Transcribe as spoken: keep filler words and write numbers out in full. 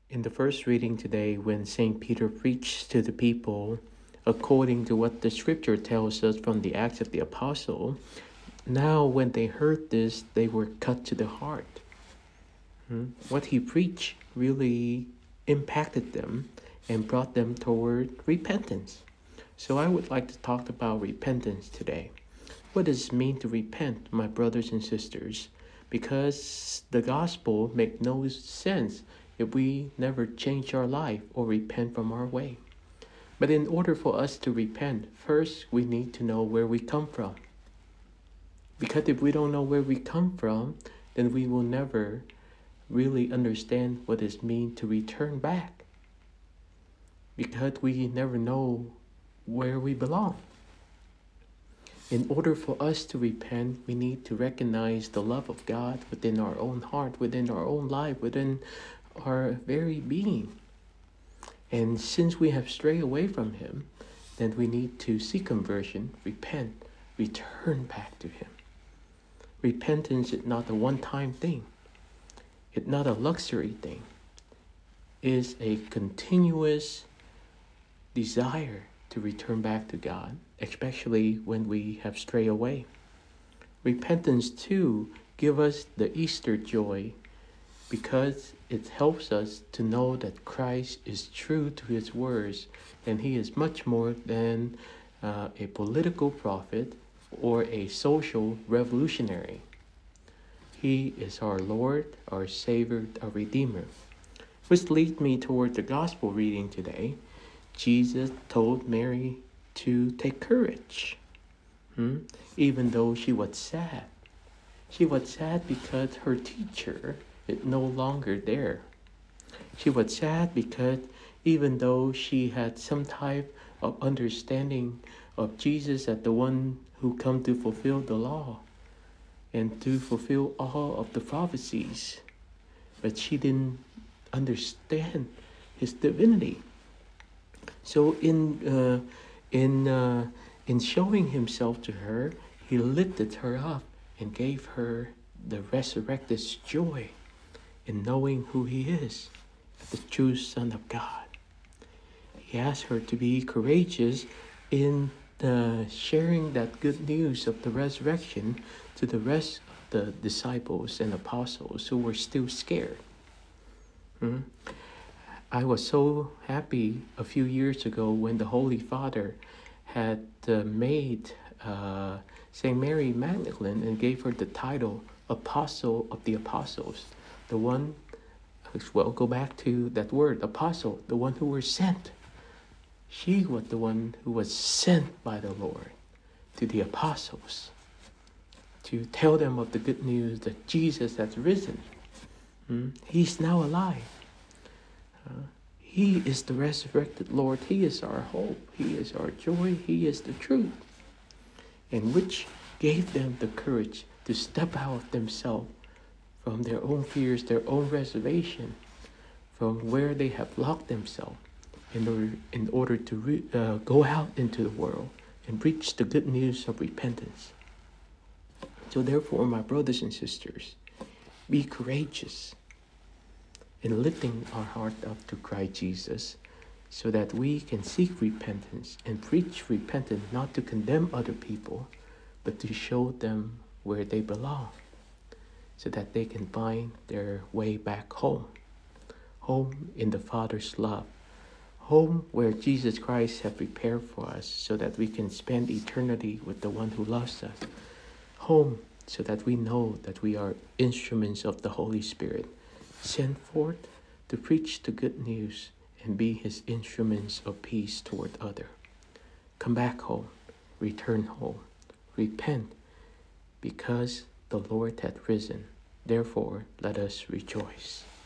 In the first reading today, when Saint Peter preached to the people according to what the scripture tells us from the Acts of the Apostle, now when they heard this, they were cut to the heart. Hmm? What he preached really impacted them and brought them toward repentance. So I would like to talk about repentance today. What does it mean to repent, my brothers and sisters? Because the gospel makes no sense if we never change our life or repent from our way. But in order for us to repent, first we need to know where we come from. Because if we don't know where we come from, then we will never really understand what it means to return back. Because we never know where we belong. In order for us to repent, we need to recognize the love of God within our own heart, within our own life, within our very being. And since we have strayed away from Him, then we need to seek conversion, repent, return back to Him. Repentance is not a one-time thing. It's not a luxury thing. It is a continuous desire to return back to God, especially when we have strayed away. Repentance, too, gives us the Easter joy because it helps us to know that Christ is true to His words and He is much more than uh, a political prophet or a social revolutionary. He is our Lord, our Savior, our Redeemer. Which leads me toward the gospel reading today. Jesus told Mary to take courage, hmm? even though she was sad. She was sad because her teacher is no longer there. She was sad because even though she had some type of understanding of Jesus as the one who come to fulfill the law and to fulfill all of the prophecies, but she didn't understand His divinity. So in uh, in uh, in showing Himself to her, He lifted her up and gave her the resurrected joy in knowing who He is, the true Son of God. He asked her to be courageous in uh, sharing that good news of the resurrection to the rest of the disciples and apostles who were still scared. Hmm? I was so happy a few years ago when the Holy Father had uh, made uh, Saint Mary Magdalene and gave her the title Apostle of the Apostles. The one, well, go back to that word, apostle, the one who was sent. She was the one who was sent by the Lord to the apostles to tell them of the good news that Jesus has risen. Hmm? He's now alive. Uh, he is the resurrected Lord. He is our hope. He is our joy. He is the truth. And which gave them the courage to step out of themselves from their own fears, their own reservation, from where they have locked themselves in order, in order to re, uh, go out into the world and preach the good news of repentance. So therefore, my brothers and sisters, be courageous in lifting our heart up to Christ Jesus so that we can seek repentance and preach repentance, not to condemn other people, but to show them where they belong so that they can find their way back home. Home in the Father's love. Home where Jesus Christ has prepared for us so that we can spend eternity with the one who loves us. Home so that we know that we are instruments of the Holy Spirit, sent forth to preach the good news and be His instruments of peace toward others. Come back home, return home, repent, because the Lord hath risen. Therefore, let us rejoice.